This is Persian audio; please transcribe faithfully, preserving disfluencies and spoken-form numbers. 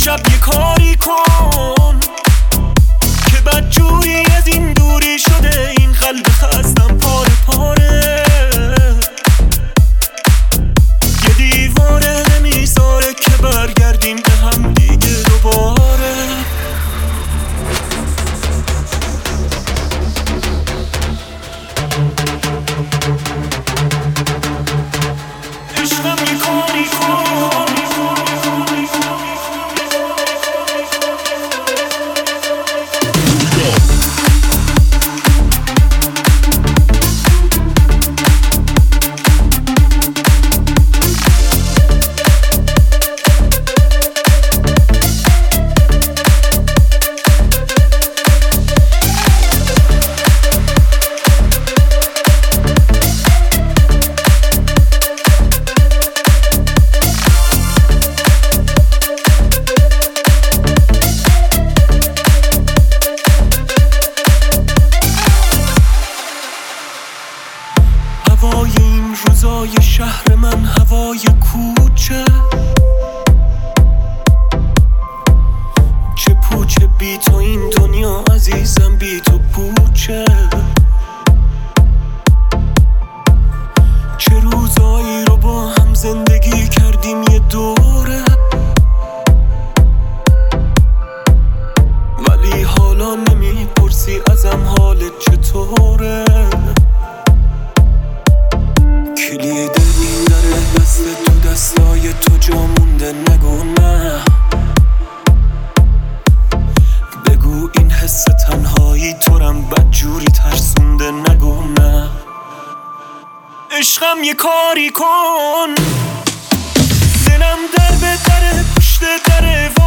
امشب یه کاری کن که بدجوری از این دوری شده این قلب خستم پاره پاره. یه دیواره نمیذاره که برگردیم به هم دیگه دوباره. عشقم یه کاری کن هوای این روزای شهر من، هوای کوچه چه پوچه بی تو این دنیا عزیزم، بی تو پوچه. چه روزایی رو با هم زندگی کردیم یه دوره، ولی حالا نمیپرسی ازم حالت چطوره. کلید این در دست تو دستای تو جا مونده، نگو نه، بگو این حس تنهایی تو رم بدجوری ترسونده، نگو نه. عشقم یه کاری کن، دلم در به در پشت دره